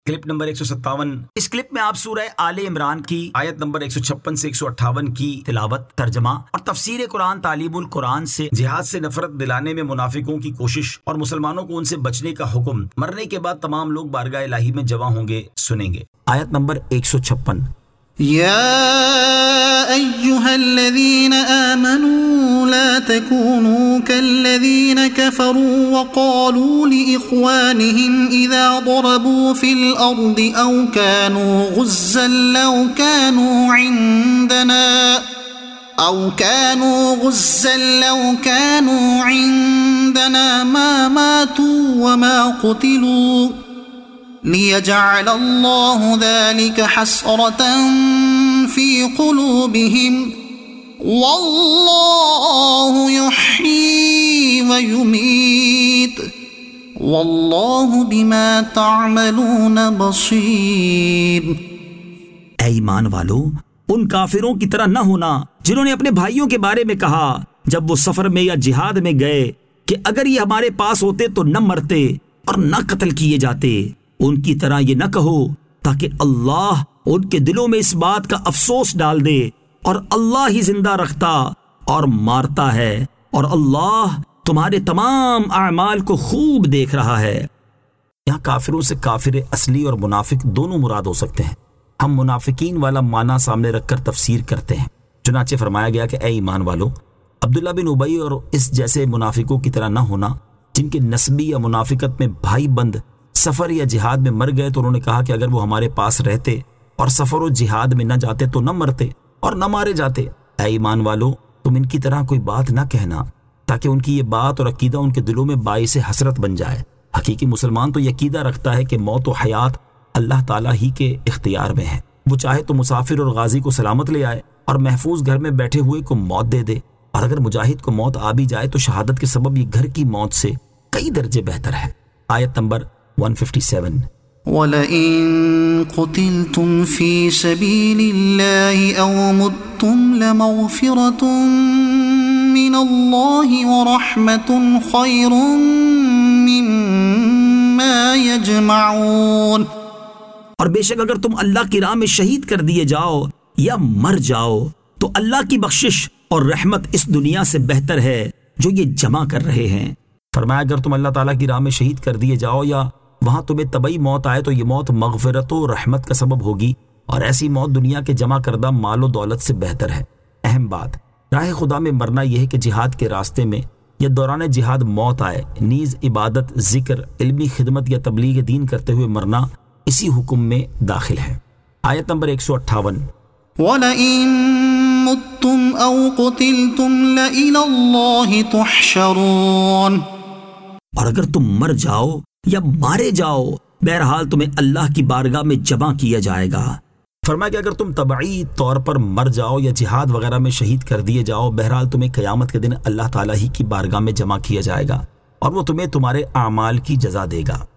Clip number 157۔ اس clip میں آپ سورہ آل عمران کی آیت نمبر 156 سے 158 کی تلاوت، ترجمہ اور تفسیر قرآن تعلیم القرآن سے جہاد سے نفرت دلانے میں منافقوں کی کوشش اور مسلمانوں کو ان سے بچنے کا حکم، مرنے کے بعد تمام لوگ بارگاہ الہی میں جمع ہوں گے، سنیں گے۔ آیت نمبر 156۔ يا أيها الذين آمنوا لا تكونوا كالذين كفروا وقالوا لإخوانهم إذا ضربوا في الأرض أو كانوا غزا لو كانوا عندنا ما ماتوا وما قتلوا ليجعل الله ذلك حسرة في قلوبهم والله يحيي ويميت والله بما تعملون بصير۔ اے ایمان والو، ان کافروں کی طرح نہ ہونا جنہوں نے اپنے بھائیوں کے بارے میں کہا جب وہ سفر میں یا جہاد میں گئے کہ اگر یہ ہمارے پاس ہوتے تو نہ مرتے اور نہ قتل کیے جاتے۔ ان کی طرح یہ نہ کہو تاکہ اللہ ان کے دلوں میں اس بات کا افسوس ڈال دے، اور اللہ ہی زندہ رکھتا اور مارتا ہے، اور اللہ تمہارے تمام اعمال کو خوب دیکھ رہا ہے۔ یہاں کافروں سے کافر اصلی اور منافق دونوں مراد ہو سکتے ہیں۔ ہم منافقین والا معنی سامنے رکھ کر تفسیر کرتے ہیں۔ چنانچہ فرمایا گیا کہ اے ایمان والو، عبداللہ بن ابی اور اس جیسے منافقوں کی طرح نہ ہونا جن کے نسبی یا منافقت میں بھائی بند سفر یا جہاد میں مر گئے تو انہوں نے کہا کہ اگر وہ ہمارے پاس رہتے اور سفر و جہاد میں نہ جاتے تو نہ مرتے اور نہ مارے جاتے۔ اے ایمان والو، تم ان کی طرح کوئی بات نہ کہنا تاکہ ان کی یہ بات اور عقیدہ ان کے دلوں میں باعث حسرت بن جائے۔ حقیقی مسلمان تو یہ عقیدہ رکھتا ہے کہ موت و حیات اللہ تعالیٰ ہی کے اختیار میں ہے۔ وہ چاہے تو مسافر اور غازی کو سلامت لے آئے اور محفوظ گھر میں بیٹھے ہوئے کو موت دے دے، اور اگر مجاہد کو موت آ بھی جائے تو شہادت کے سبب یہ گھر کی موت سے کئی درجے بہتر ہے۔ آیت نمبر 157۔ وَلَئِن قُتِلْتُمْ فِي سَبِيلِ اللَّهِ أَوْ مُتُّمْ لَمَغْفِرَةٌ مِّنَ اللَّهِ وَرَحْمَةٌ خَيْرٌ مِّمَّا يَجْمَعُونَ۔ اور بے شک اگر تم اللہ کی راہ میں شہید کر دیے جاؤ یا مر جاؤ تو اللہ کی بخشش اور رحمت اس دنیا سے بہتر ہے جو یہ جمع کر رہے ہیں۔ فرمایا اگر تم اللہ تعالیٰ کی راہ میں شہید کر دیے جاؤ یا وہاں تمہیں طبعی موت آئے تو یہ موت مغفرت و رحمت کا سبب ہوگی، اور ایسی موت دنیا کے جمع کردہ مال و دولت سے بہتر ہے۔ اہم بات، راہ خدا میں مرنا یہ ہے کہ جہاد کے راستے میں یا دوران جہاد موت آئے، نیز عبادت، ذکر، علمی خدمت یا تبلیغ دین کرتے ہوئے مرنا اسی حکم میں داخل ہے۔ آیت نمبر 158۔ وَلَئِن مُتُّمْ أَوْ قُتِلْتُمْ لَإِلَى اللَّهِ تُحْشَرُونَ۔ اور اگر تم مر جاؤ یا مارے جاؤ، بہرحال تمہیں اللہ کی بارگاہ میں جمع کیا جائے گا۔ فرمایا کہ اگر تم طبعی طور پر مر جاؤ یا جہاد وغیرہ میں شہید کر دیے جاؤ، بہرحال تمہیں قیامت کے دن اللہ تعالیٰ ہی کی بارگاہ میں جمع کیا جائے گا، اور وہ تمہیں تمہارے اعمال کی جزا دے گا۔